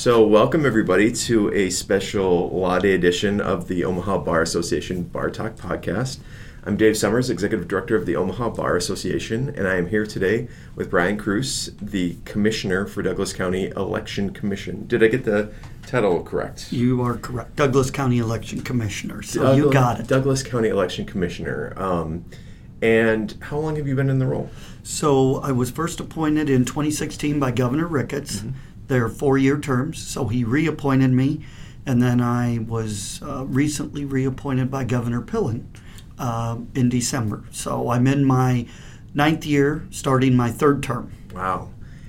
So welcome everybody to a special Law Day edition of the Omaha Bar Association Bar Talk podcast. I'm Dave Summers, Executive Director of the Omaha Bar Association, and I am here today with Brian Cruz, the Commissioner for Douglas County Election Commission. Did I get the title correct? You are correct. Douglas County Election Commissioner, so you got it. Douglas County Election Commissioner. And how long have you been in the role? So I was first appointed in 2016 by Governor Ricketts. Mm-hmm. They're 4-year terms, so he reappointed me, and then I was recently reappointed by Governor Pillen in December. So I'm in my 9th year, starting my 3rd term. Wow.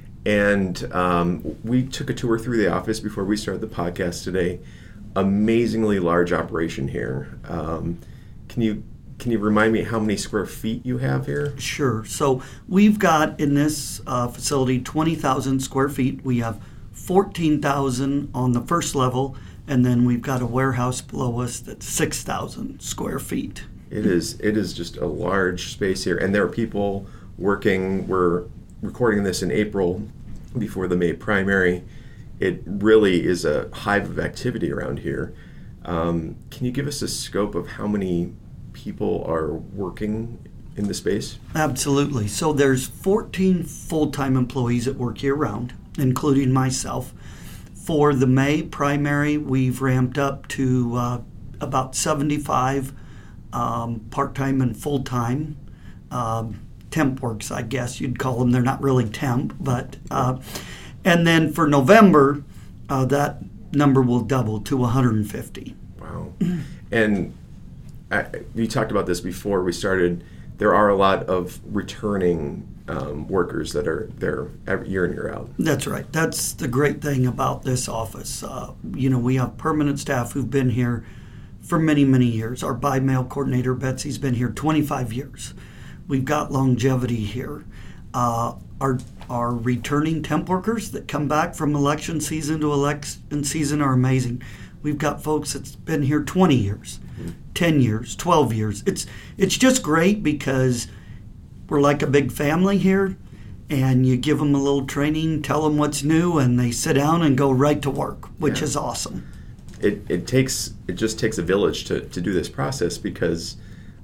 And we took a tour through the office before we started the podcast today. Amazingly large operation here. Can you remind me how many square feet you have here? Sure. So we've got in this facility 20,000 square feet. We have 14,000 on the first level, and then we've got a warehouse below us that's 6,000 square feet. It is just a large space here, and there are people working. We're recording this in April before the May primary. It really is a hive of activity around here. Can you give us a scope of how many people are working in the space? Absolutely. So there's 14 full-time employees that work year-round, including myself. For the May primary, we've ramped up to about 75 part-time and full-time temp works, I guess you'd call them. They're not really temp, but and then for November, that number will double to 150. Wow. And you talked about this before we started. There are a lot of returning workers that are there every year in, year out. That's right. That's the great thing about this office. We have permanent staff who've been here for many, many years. Our by-mail coordinator, Betsy's been here 25 years. We've got longevity here. Our returning temp workers that come back from election season to election season are amazing. We've got folks that's been here 20 years, 10 years, 12 years. It's just great because we're like a big family here, and you give them a little training, tell them what's new, and they sit down and go right to work, which is awesome. It just takes a village to do this process because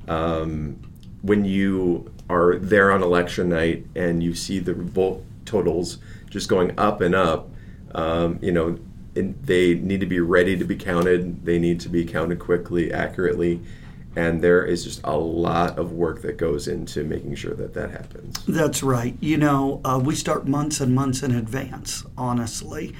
when you are there on election night and you see the vote totals just going up and up, they need to be ready to be counted. They need to be counted quickly, accurately, and there is just a lot of work that goes into making sure that happens. That's right. We start months and months in advance, honestly.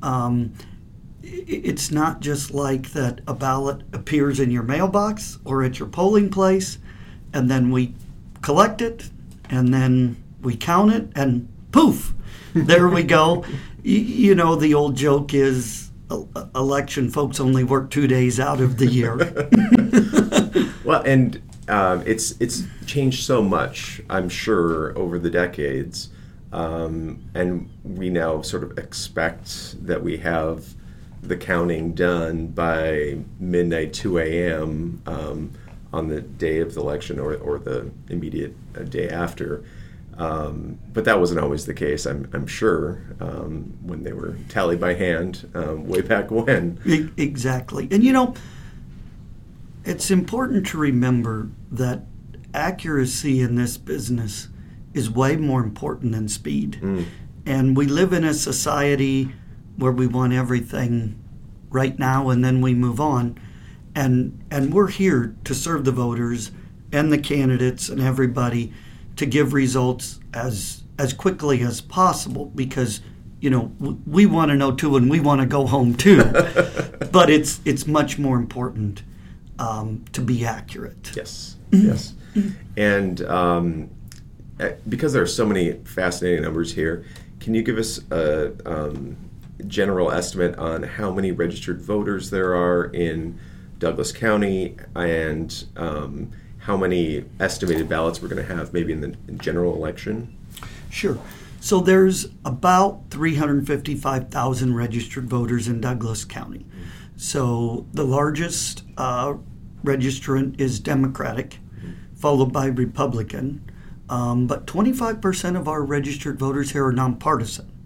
It's not just like that a ballot appears in your mailbox or at your polling place, and then we collect it, and then we count it, and poof, there we go. The old joke is election folks only work 2 days out of the year. Well, and it's changed so much, I'm sure, over the decades, and we now sort of expect that we have the counting done by midnight, 2 a.m. On the day of the election or the immediate day after. But that wasn't always the case, I'm sure, when they were tallied by hand way back when. Exactly. And it's important to remember that accuracy in this business is way more important than speed. And we live in a society where we want everything right now and then we move on. And we're here to serve the voters and the candidates and everybody to give results as quickly as possible because, we want to know too and we want to go home too. But it's much more important to be accurate. Yes, yes. And because there are so many fascinating numbers here, can you give us a general estimate on how many registered voters there are in Douglas County and how many estimated ballots we're going to have maybe in the general election? Sure. So there's about 355,000 registered voters in Douglas County. So the largest registrant is Democratic, followed by Republican. But 25% of our registered voters here are nonpartisan,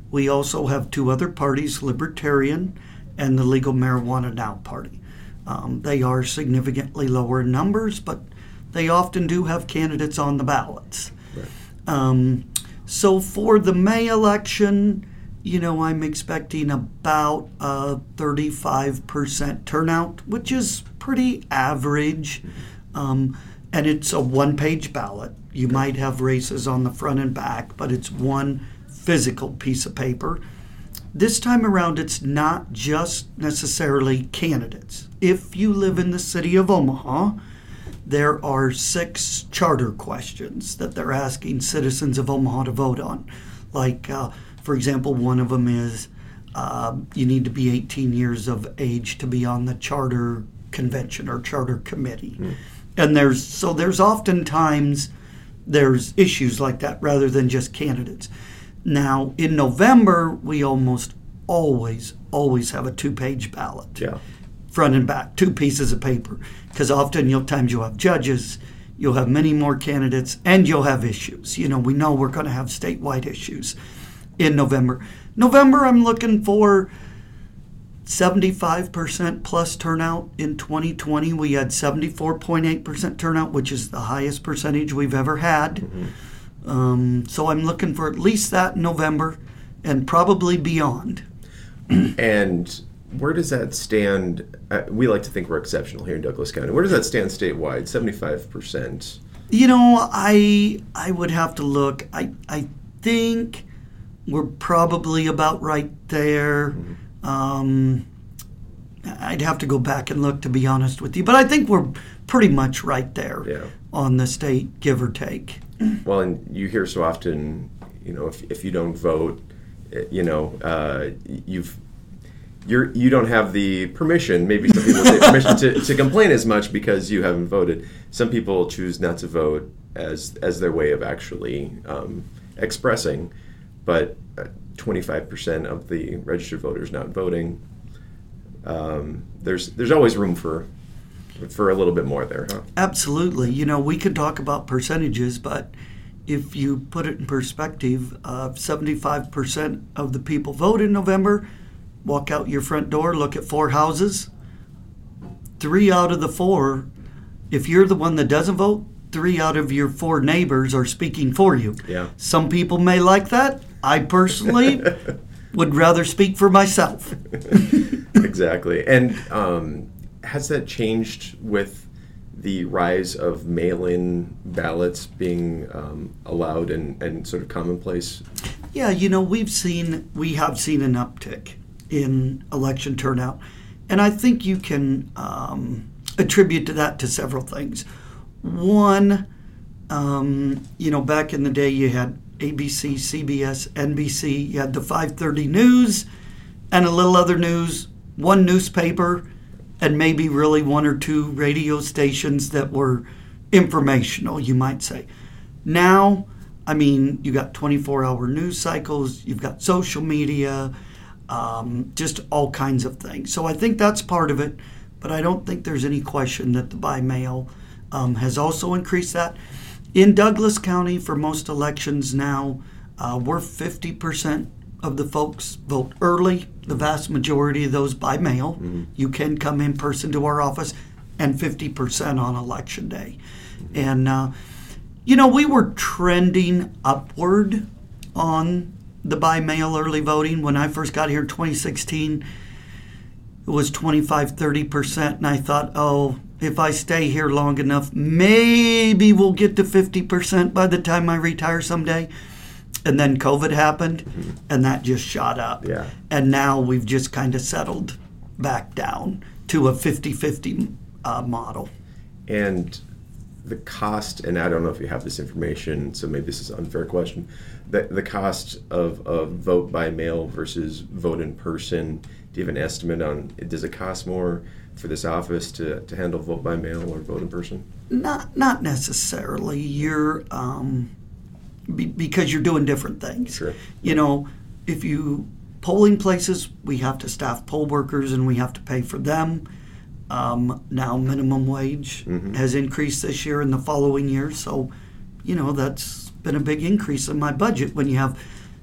We also have two other parties, Libertarian and the Legal Marijuana Now Party. They are significantly lower in numbers, but they often do have candidates on the ballots. Right. So for the May election, I'm expecting about a 35% turnout, which is pretty average. And it's a one-page ballot. You might have races on the front and back, but it's one physical piece of paper. This time around, it's not just necessarily candidates. If you live in the city of Omaha, there are 6 charter questions that they're asking citizens of Omaha to vote on. Like, for example, one of them is you need to be 18 years of age to be on the charter convention or charter committee. And there's oftentimes there's issues like that rather than just candidates. Now, in November, we almost always have a 2-page ballot. Yeah. Front and back, 2 pieces of paper. Because often you'll have judges, you'll have many more candidates, and you'll have issues. We know we're going to have statewide issues in November. November, I'm looking for 75% plus turnout. In 2020, we had 74.8% turnout, which is the highest percentage we've ever had. Mm-hmm. So I'm looking for at least that in November and probably beyond. And where does that stand? We like to think we're exceptional here in Douglas County. Where does that stand statewide? 75%. I would have to look. I think we're probably about right there. Mm-hmm. I'd have to go back and look, to be honest with you. But I think we're pretty much right there on the state, give or take. Well, and you hear so often, if you don't vote, you don't have the permission. Maybe some people say permission to complain as much because you haven't voted. Some people choose not to vote as their way of actually expressing, but 25% of the registered voters not voting. There's always room for a little bit more there, huh? Absolutely. We could talk about percentages, but if you put it in perspective, 75% of the people vote in November. Walk out your front door, look at 4 houses. 3 out of the 4, if you're the one that doesn't vote, 3 out of your 4 neighbors are speaking for you. Yeah. Some people may like that. I personally would rather speak for myself. Exactly. And has that changed with the rise of mail-in ballots being allowed and sort of commonplace? Yeah, we have seen an uptick in election turnout. And I think you can attribute that to several things. One, back in the day you had ABC, CBS, NBC, you had the 5:30 news and a little other news, one newspaper, and maybe really 1 or 2 radio stations that were informational, you might say. Now, you got 24-hour news cycles, you've got social media, just all kinds of things. So I think that's part of it, but I don't think there's any question that the by mail has also increased that. In Douglas County, for most elections now, we're 50% of the folks vote early. The vast majority of those by mail. Mm-hmm. You can come in person to our office, and 50% on election day. And, we were trending upward on the by mail early voting. When I first got here in 2016, it was 25-30%, and I thought, if I stay here long enough, maybe we'll get to 50% by the time I retire someday. And then COVID happened, and that just shot up. Yeah. And now we've just kind of settled back down to a 50-50 model. And the cost, and I don't know if you have this information, so maybe this is an unfair question, the cost of vote by mail versus vote in person, do you have an estimate on, does it cost more for this office to handle vote by mail or vote in person? Not necessarily. You're because you're doing different things. Sure. If you polling places, we have to staff poll workers and we have to pay for them. Now minimum wage has increased this year and the following year, so that's been a big increase in my budget when you have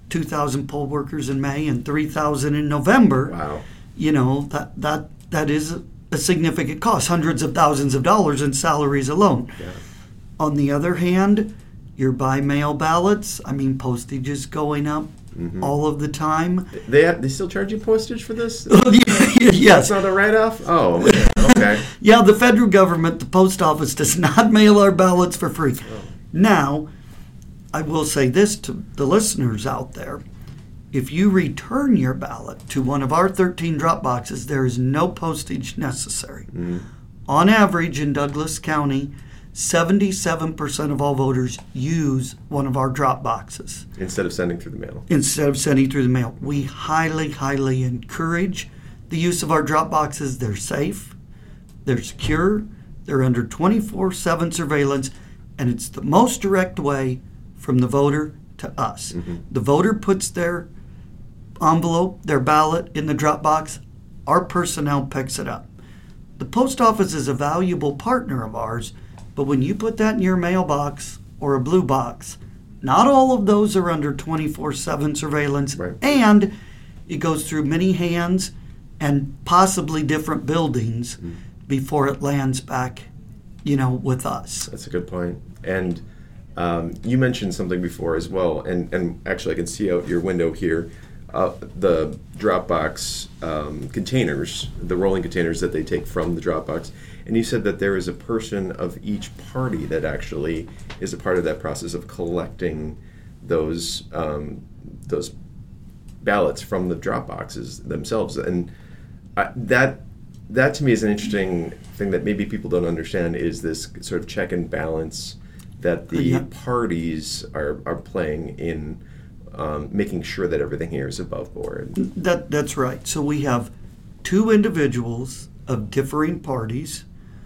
2,000 poll workers in May and 3,000 in November. Wow. You know, that is a significant cost, hundreds of thousands of dollars in salaries alone. Yeah. On the other hand, your by-mail ballots, I mean, postage is going up all of the time. They still charge you postage for this? Yes. That's not a write-off? Oh, okay. Yeah, the federal government, the post office, does not mail our ballots for free. Oh. Now, I will say this to the listeners out there. If you return your ballot to one of our 13 drop boxes, there is no postage necessary. On average, in Douglas County, 77% of all voters use one of our drop boxes. Instead of sending through the mail. Instead of sending through the mail. We highly, highly encourage the use of our drop boxes. They're safe, they're secure, they're under 24/7 surveillance, and it's the most direct way from the voter to us. The voter puts their envelope, their ballot in the drop box. Our personnel picks it up. The post office is a valuable partner of ours, but when you put that in your mailbox or a blue box, not all of those are under 24/7 surveillance, Right. and it goes through many hands and possibly different buildings before it lands back, with us. That's a good point. And you mentioned something before as well, and actually I can see out your window here, the Dropbox containers, the rolling containers that they take from the Dropbox. And you said that there is a person of each party that actually is a part of that process of collecting those ballots from the Dropboxes themselves. And that to me is an interesting thing that maybe people don't understand, is this sort of check and balance that the parties are playing in making sure that everything here is above board. That's right. So we have two individuals of differing parties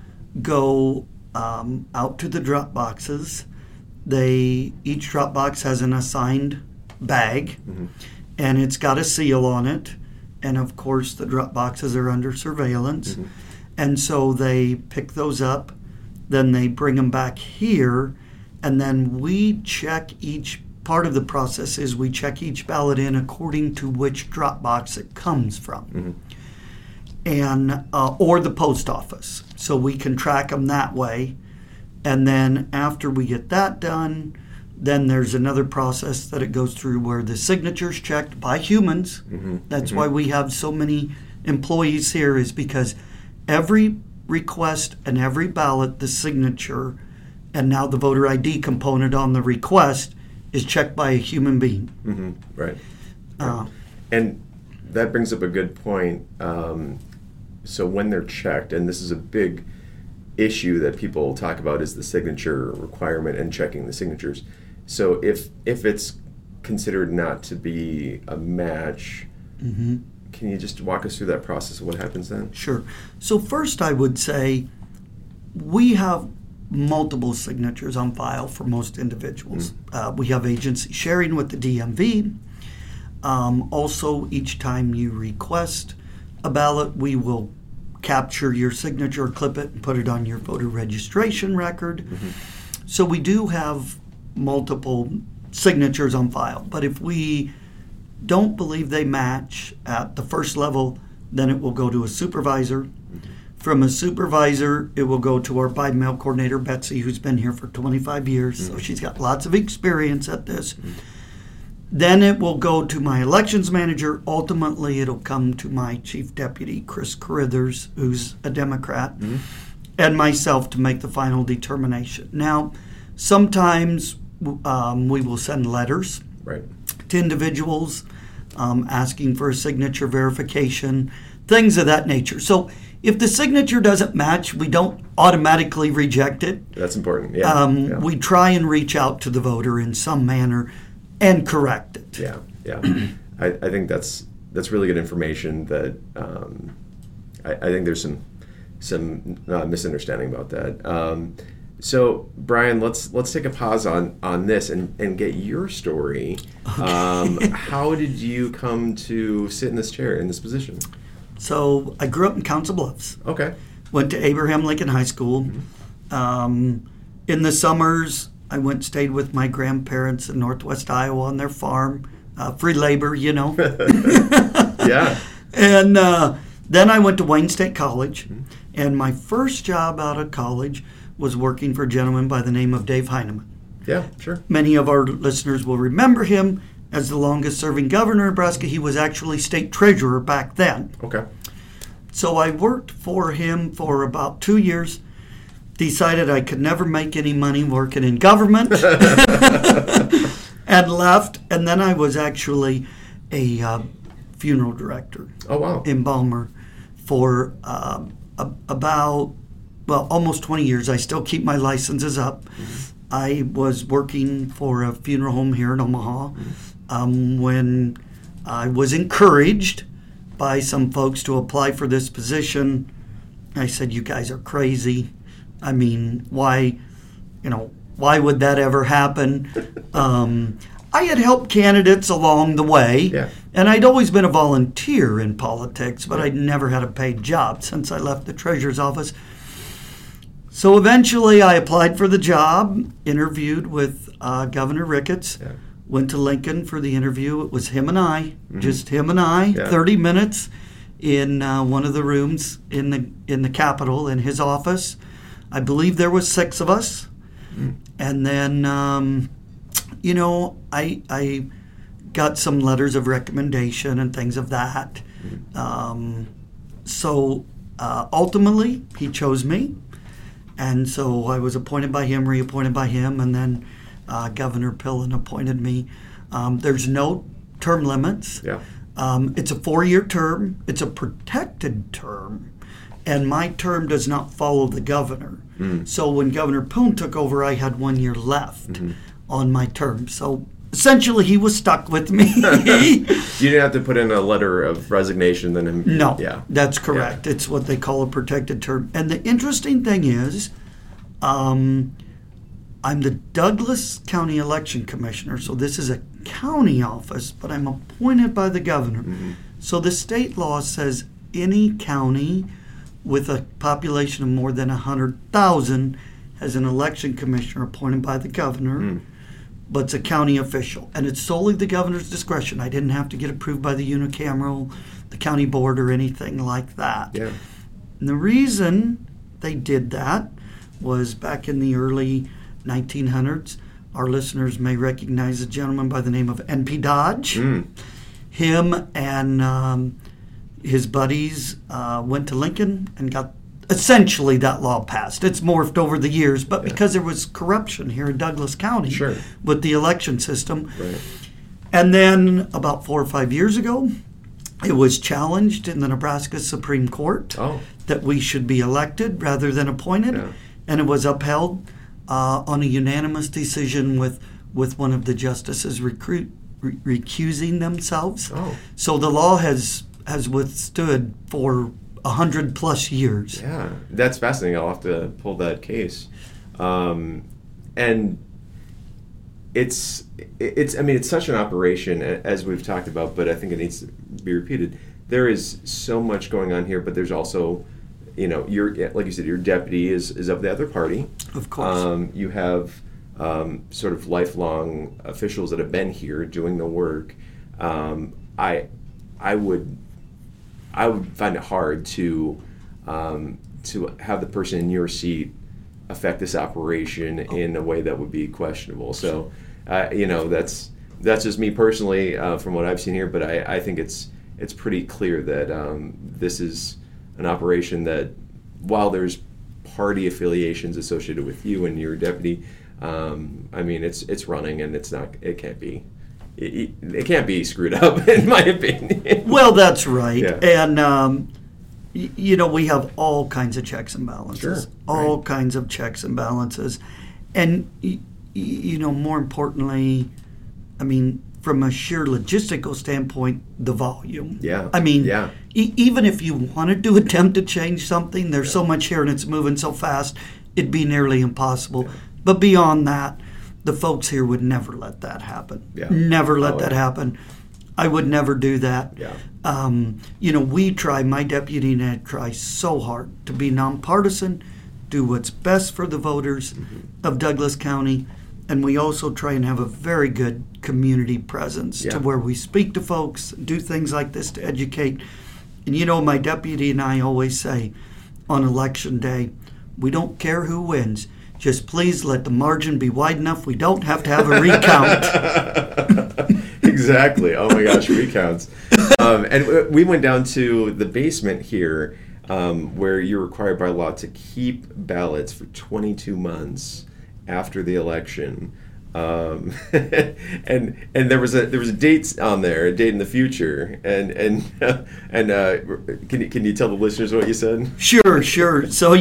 go out to the drop boxes. Each drop box has an assigned bag, and it's got a seal on it. And of course, the drop boxes are under surveillance. And so they pick those up, then they bring them back here, and then we check each. Part of the process is we check each ballot in according to which drop box it comes from, and or the post office, so we can track them that way. And then after we get that done, then there's another process that it goes through where the signature's checked by humans. That's why we have so many employees here, is because every request and every ballot, the signature, and now the voter ID component on the request is checked by a human being. Right. And that brings up a good point. So when they're checked, and this is a big issue that people talk about, is the signature requirement and checking the signatures. So if it's considered not to be a match, can you just walk us through that process of what happens then? Sure. So first I would say we have multiple signatures on file for most individuals. We have agency sharing with the DMV. Also, each time you request a ballot, we will capture your signature, clip it, and put it on your voter registration record. So we do have multiple signatures on file. But if we don't believe they match at the first level, then it will go to a supervisor. From a supervisor, it will go to our by-mail coordinator, Betsy, who's been here for 25 years, so she's got lots of experience at this. Then it will go to my elections manager. Ultimately, it'll come to my chief deputy, Chris Carithers, who's a Democrat, and myself to make the final determination. Now, sometimes we will send letters to individuals asking for a signature verification, things of that nature. So if the signature doesn't match, we don't automatically reject it. That's important. We try and reach out to the voter in some manner and correct it. Yeah. I think that's really good information. That I think there's some misunderstanding about that. So Brian, let's take a pause on this and get your story. Okay. How did you come to sit in this chair, in this position? So I grew up in Council Bluffs. Okay. Went to Abraham Lincoln High School. In the summers, I stayed with my grandparents in Northwest Iowa on their farm. free labor, you know. Yeah. And then I went to Wayne State College, and my first job out of college was working for a gentleman by the name of Dave Heineman. Yeah, sure. Many of our listeners will remember him as the longest-serving governor of Nebraska. He was actually state treasurer back then. Okay. So I worked for him for about 2 years, decided I could never make any money working in government, and left. And then I was actually a funeral director. Oh, wow. Embalmer for about, well, almost 20 years. I still keep my licenses up. I was working for a funeral home here in Omaha when I was encouraged by some folks to apply for this position. I said, you guys are crazy. I mean, why would that ever happen? I had helped candidates along the way, and I'd always been a volunteer in politics, but I'd never had a paid job since I left the treasurer's office. So eventually I applied for the job, interviewed with Governor Ricketts, went to Lincoln for the interview. It was him and I, just him and I, 30 minutes in one of the rooms in the Capitol in his office. I believe there was 6 of us. And then, I got some letters of recommendation and things of that. So ultimately, he chose me. And so I was appointed by him, reappointed by him, and then Governor Pillen appointed me. There's no term limits. It's a 4-year term. It's a protected term. And my term does not follow the governor. So when Governor Pillen took over, I had 1 year left on my term. So essentially, he was stuck with me. You didn't have to put in a letter of resignation then him. No, that's correct. It's what they call a protected term. And the interesting thing is, I'm the Douglas County Election Commissioner, so this is a county office, but I'm appointed by the governor. So the state law says any county with a population of more than 100,000 has an election commissioner appointed by the governor. But it's a county official, and it's solely the governor's discretion. I didn't have to get approved by the unicameral, the county board, or anything like that. And the reason they did that was back in the early 1900s. Our listeners may recognize a gentleman by the name of N.P. Dodge. Him and his buddies went to Lincoln and got essentially that law passed. It's morphed over the years, but because there was corruption here in Douglas County with the election system. And then about 4 or 5 years ago, it was challenged in the Nebraska Supreme Court that we should be elected rather than appointed. And it was upheld on a unanimous decision with one of the justices recusing themselves. So the law has withstood for 100+ years. Yeah, that's fascinating. I'll have to pull that case. And it's such an operation, as we've talked about, but I think it needs to be repeated. There is so much going on here, but there's also, like you said, your deputy is of the other party. Of course. You have sort of lifelong officials that have been here doing the work. I would find it hard to have the person in your seat affect this operation in a way that would be questionable. So, that's just me personally from what I've seen here. But I think it's pretty clear that this is an operation that, while there's party affiliations associated with you and your deputy, it's running, and it can't be. It can't be screwed up, in my opinion. Well, that's right. And, we have all kinds of checks and balances. All kinds of checks and balances. And, more importantly, from a sheer logistical standpoint, the volume. Even if you wanted to attempt to change something, there's so much here and it's moving so fast, it'd be nearly impossible. But beyond that, the folks here would never let that happen. Never let that happen. I would never do that. My deputy and I try so hard to be nonpartisan, do what's best for the voters of Douglas County, and we also try and have a very good community presence to where we speak to folks, do things like this to educate. And you know, my deputy and I always say on election day, we don't care who wins. Just please let the margin be wide enough we don't have to have a recount. Exactly. Oh my gosh, recounts. And we went down to the basement here where you're required by law to keep ballots for 22 months after the election. And there was a date on there, a date in the future, and can you tell the listeners what you said? Sure. So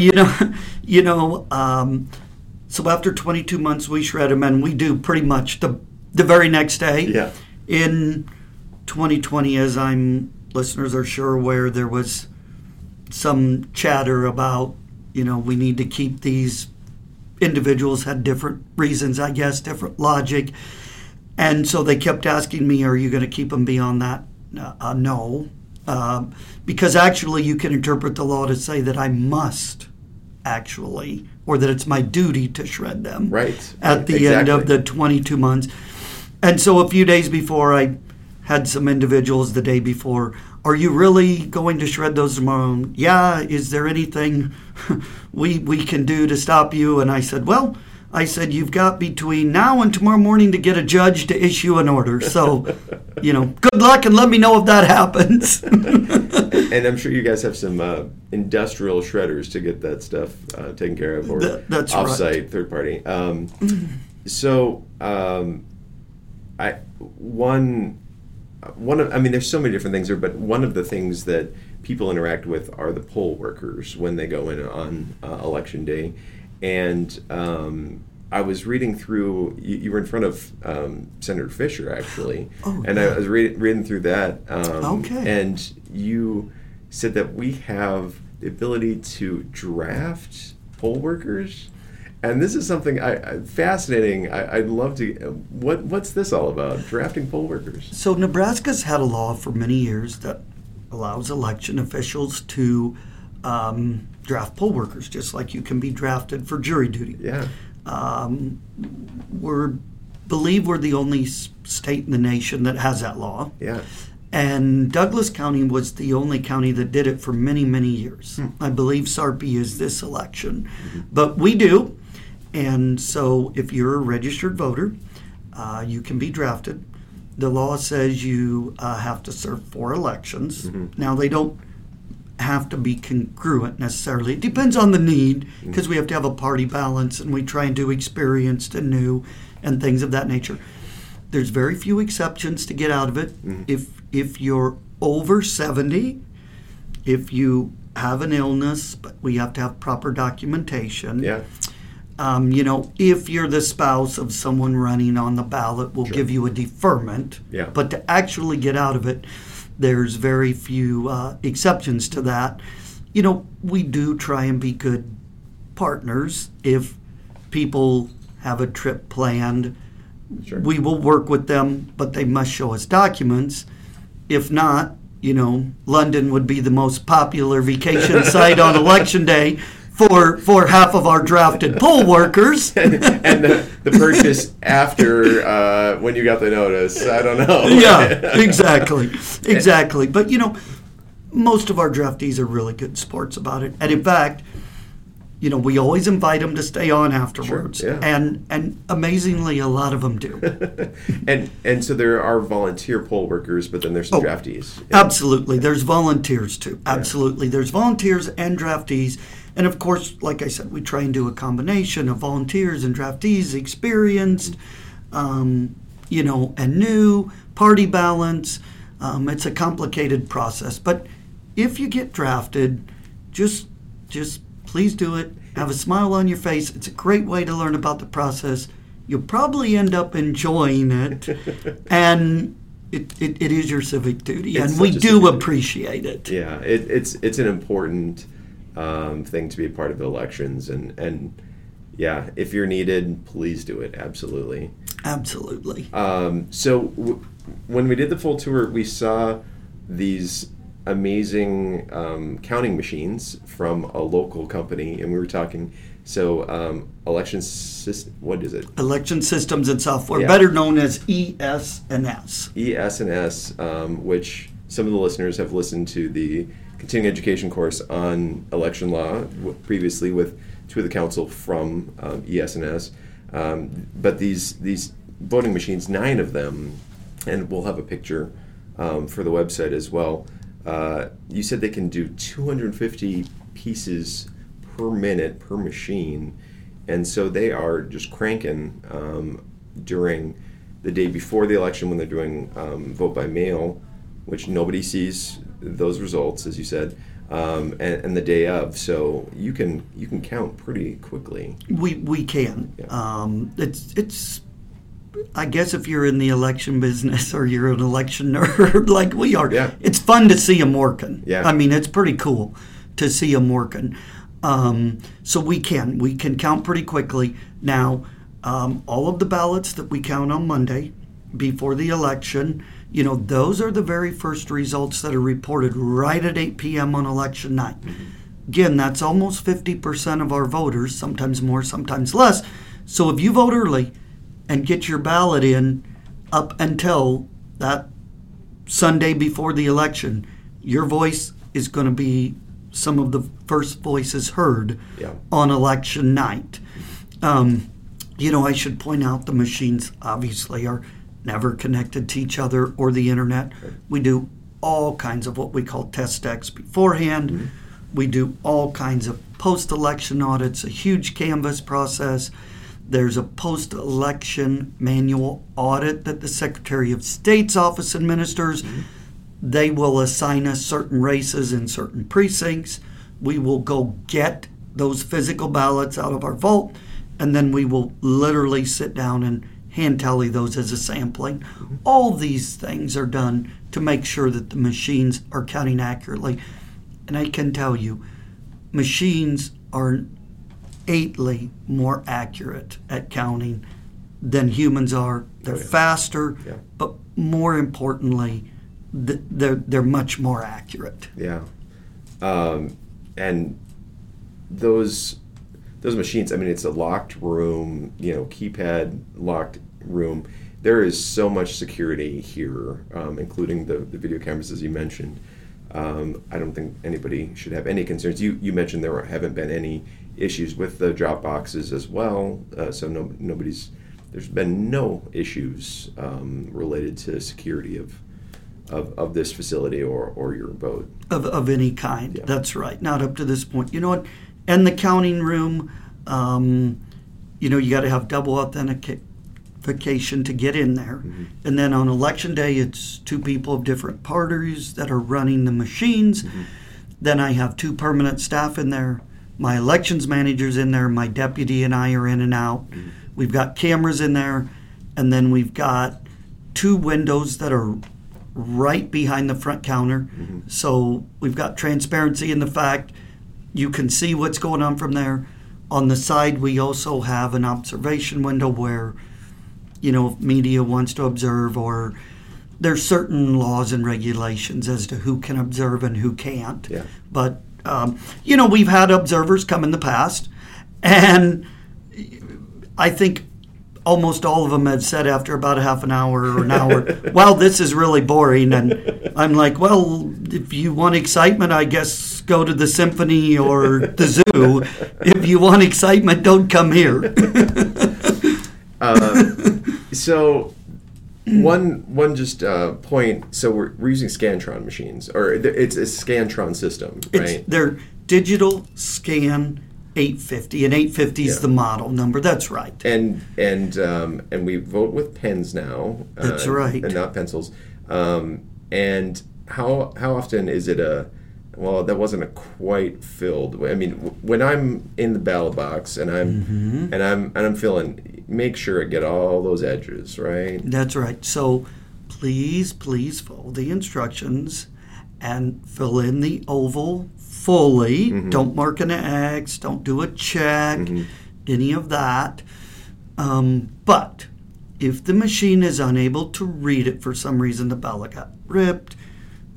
so after 22 months we shred them, and we do pretty much the very next day. Yeah. In 2020, as listeners are sure aware, there was some chatter about we need to keep these. Individuals had different reasons, I guess, different logic. And so they kept asking me, are you going to keep them beyond that? No. Because actually you can interpret the law to say that I must actually, or that it's my duty to shred them. Right. At the end of the 22 months. And so a few days before, I had some individuals the day before, are you really going to shred those tomorrow? Yeah, is there anything we can do to stop you? And I said, you've got between now and tomorrow morning to get a judge to issue an order. So, good luck and let me know if that happens. And I'm sure you guys have some industrial shredders to get that stuff taken care of, or that's offsite, right. Third party. There's so many different things there, but one of the things that people interact with are the poll workers when they go in on election day. And I was reading through, you were in front of Senator Fisher, actually. Oh, and I was reading through that. Okay. And you said that we have the ability to draft poll workers. And this is something fascinating. I'd love to. What's this all about? Drafting poll workers. So Nebraska's had a law for many years that allows election officials to draft poll workers, just like you can be drafted for jury duty. Yeah. Believe we're the only state in the nation that has that law. Yeah. And Douglas County was the only county that did it for many, many years. I believe Sarpy is this election. Mm-hmm. But we do. And so if you're a registered voter, you can be drafted. The law says you have to serve 4 elections. Mm-hmm. Now, they don't have to be congruent necessarily. It depends on the need, because we have to have a party balance, and we try and do experienced and new and things of that nature. There's very few exceptions to get out of it. Mm-hmm. If you're over 70, if you have an illness, but we have to have proper documentation. Yeah. If you're the spouse of someone running on the ballot, we'll give you a deferment. Yeah. But to actually get out of it, there's very few exceptions to that. We do try and be good partners. If people have a trip planned, Sure. we will work with them, but they must show us documents. If not, London would be the most popular vacation site on election day for half of our drafted poll workers. and the purchase after when you got the notice, I don't know. Yeah, exactly. But, most of our draftees are really good sports about it. And in fact, we always invite them to stay on afterwards. Sure, yeah. And amazingly, a lot of them do. and so there are volunteer poll workers, but then there's some draftees. Absolutely. There's volunteers too. Absolutely. Yeah. There's volunteers and draftees. And of course, like I said, we try and do a combination of volunteers and draftees, experienced, and new, party balance. It's a complicated process. But if you get drafted, just please do it. Have a smile on your face. It's a great way to learn about the process. You'll probably end up enjoying it. And it is your civic duty. And we do appreciate it. Yeah, it's an important thing to be a part of the elections, and yeah, if you're needed, please do it. Absolutely. So when we did the full tour, we saw these amazing counting machines from a local company, and we were talking So election system, what is it? Election Systems and Software, Yeah. better known as ES&S. ES&S, which some of the listeners have listened to the continuing education course on election law previously with two of the council from ES&S. But these voting machines, 9 of them, and we'll have a picture for the website as well. You said they can do 250 pieces per minute per machine, and so they are just cranking during the day before the election when they're doing vote by mail, which nobody sees those results, as you said, and the day of. So you can count pretty quickly. We can. Yeah. It's I guess if you're in the election business or you're an election nerd like we are, Yeah. it's fun to see them working. Yeah. I mean, it's pretty cool to see them working. So we can count pretty quickly. Now, all of the ballots that we count on Monday before the election, those are the very first results that are reported right at 8 p.m. on election night. Again, that's almost 50% of our voters, sometimes more, sometimes less. So if you vote early and get your ballot in up until that Sunday before the election, your voice is going to be some of the first voices heard on election night. I should point out the machines obviously are never connected to each other or the internet. Right. We do all kinds of what we call test decks beforehand. Mm-hmm. We do all kinds of post-election audits, a huge Canvas process. There's a post-election manual audit that the Secretary of State's office administers. Mm-hmm. They will assign us certain races in certain precincts. We will go get those physical ballots out of our vault, and then we will literally sit down and hand tally those as a sampling. Mm-hmm. All these things are done to make sure that the machines are counting accurately. And I can tell you, machines are 8ly more accurate at counting than humans are. They're faster, but more importantly, they're much more accurate. Yeah, and those machines. I mean, it's a locked room. Keypad locked room. There is so much security here, including the video cameras, as you mentioned. I don't think anybody should have any concerns. You mentioned there haven't been any issues with the drop boxes as well, so there's been no issues related to security of this facility or your vote. Of any kind. Yeah. That's right. Not up to this point. You know what? And the counting room, you got to have double authentication to get in there. Mm-hmm. And then on election day, it's 2 people of different parties that are running the machines. Mm-hmm. Then I have 2 permanent staff in there. My elections manager's in there. My deputy and I are in and out. Mm-hmm. We've got cameras in there. And then we've got 2 windows that are right behind the front counter. Mm-hmm. So we've got transparency in the fact you can see what's going on from there. On the side, we also have an observation window where, if media wants to observe, or there's certain laws and regulations as to who can observe and who can't. Yeah. But, we've had observers come in the past, and I think almost all of them have said after about a half an hour or an hour, well, this is really boring. And I'm like, well, if you want excitement, I guess go to the symphony or the zoo. If you want excitement, don't come here. So one just point, so we're using Scantron machines, or it's a Scantron system, right? They're digital scan 850, and 850 is the model number. That's right. And we vote with pens now. That's right. And not pencils. And how often is it that wasn't a quite filled. I mean, when I'm in the ballot box and I'm filling, make sure I get all those edges, right? That's right. So please follow the instructions and fill in the oval fully. Mm-hmm. Don't mark an X. Don't do a check. Mm-hmm. Any of that. But if the machine is unable to read it for some reason, the ballot got ripped,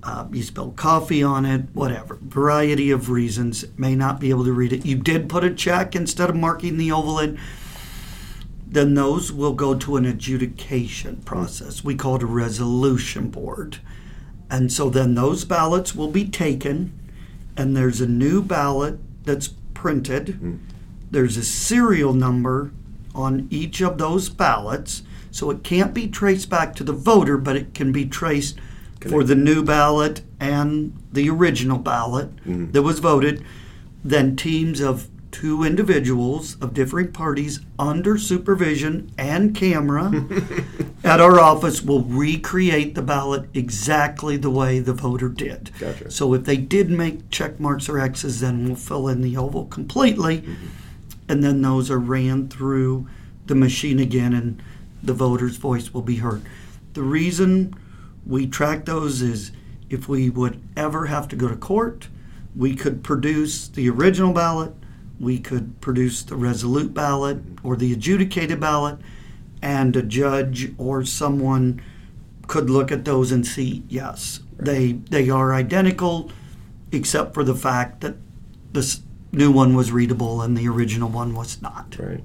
You spilled coffee on it, whatever. Variety of reasons. May not be able to read it. You did put a check instead of marking the oval in. Then those will go to an adjudication process. We call it a resolution board. And so then those ballots will be taken, and there's a new ballot that's printed. There's a serial number on each of those ballots, so it can't be traced back to the voter, but it can be traced for the new ballot and the original ballot that was voted. Then teams of 2 individuals of differing parties under supervision and camera at our office will recreate the ballot exactly the way the voter did. Gotcha. So if they did make check marks or X's, then we'll fill in the oval completely, and then those are ran through the machine again, and the voter's voice will be heard. The reason we track those is if we would ever have to go to court, we could produce the original ballot, we could produce the resolute ballot or the adjudicated ballot, and a judge or someone could look at those and see, yes, they are identical, except for the fact that this new one was readable and the original one was not. Right.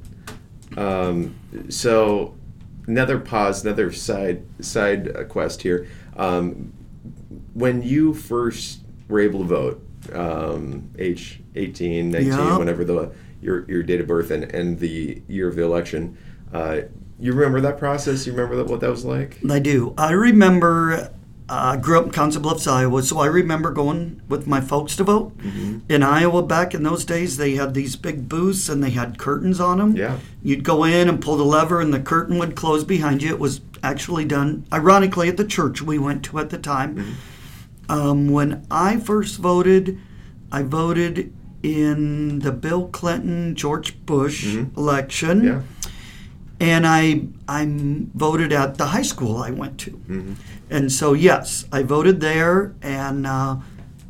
So another side quest here. When you first were able to vote, age 18, 19, whenever your date of birth and the year of the election, you remember that process? You remember what that was like? I do. I remember. I grew up in Council Bluffs, Iowa, so I remember going with my folks to vote. In Iowa, back in those days, they had these big booths and they had curtains on them. Yeah. You'd go in and pull the lever and the curtain would close behind you. It was actually done, ironically, at the church we went to at the time. When I first voted, I voted in the Bill Clinton, George Bush election. Yeah. And I voted at the high school I went to. And so, yes, I voted there, and I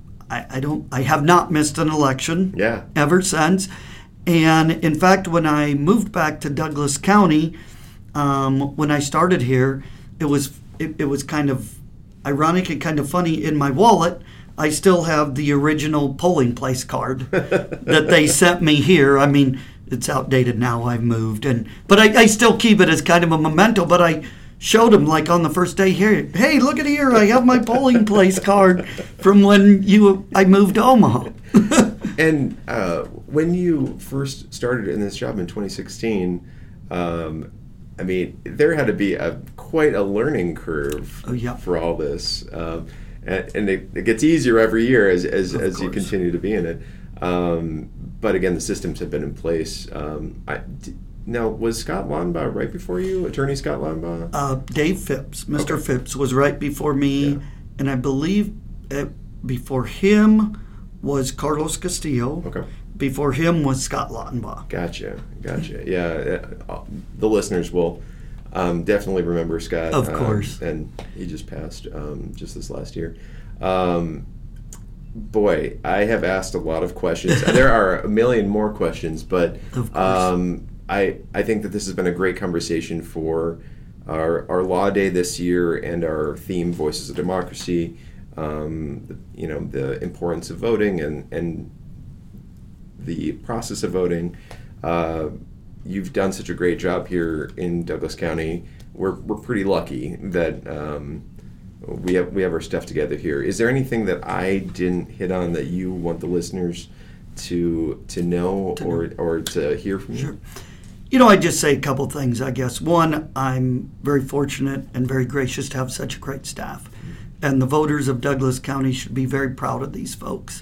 have not missed an election ever since. And in fact, when I moved back to Douglas County, when I started here, it was kind of ironic and kind of funny. In my wallet, I still have the original polling place card that they sent me here. I mean, it's outdated now. I've moved, but I still keep it as kind of a memento. But I showed them, like, on the first day here. Hey, look at here! I have my polling place card from when I moved to Omaha. And when you first started in this job in 2016, I mean, there had to be quite a learning curve for all this, and it gets easier every year as you continue to be in it. But again, the systems have been in place. Now, was Scott Lawnbaugh right before you, Attorney Scott Lawnbaugh? Dave Phipps, Mr. Phipps, was right before me, and I believe before him was Carlos Castillo. Okay. Before him was Scott Lawnbaugh. Gotcha. Yeah, the listeners will definitely remember Scott. Of course. And he just passed just this last year. Boy, I have asked a lot of questions. There are a million more questions, but of course. I think that this has been a great conversation for our Law Day this year and our theme, Voices of Democracy, the importance of voting and the process of voting. You've done such a great job here in Douglas County. We're pretty lucky that we have our stuff together here. Is there anything that I didn't hit on that you want the listeners to know or to hear from you? Sure. I'd just say a couple things, I guess. One, I'm very fortunate and very gracious to have such a great staff. And the voters of Douglas County should be very proud of these folks.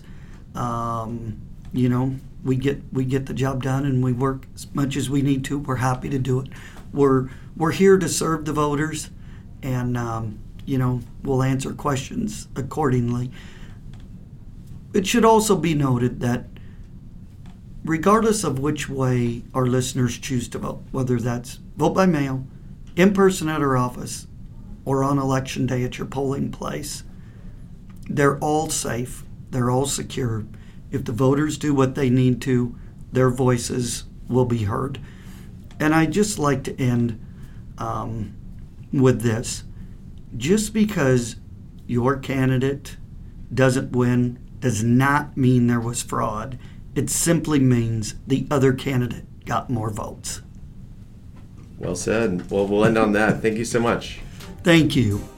We get the job done and we work as much as we need to. We're happy to do it. We're here to serve the voters, and we'll answer questions accordingly. It should also be noted that regardless of which way our listeners choose to vote, whether that's vote by mail, in person at our office, or on election day at your polling place, they're all safe, they're all secure. If the voters do what they need to, their voices will be heard. And I'd just like to end with this. Just because your candidate doesn't win does not mean there was fraud. It simply means the other candidate got more votes. Well said. Well, we'll end on that. Thank you so much. Thank you.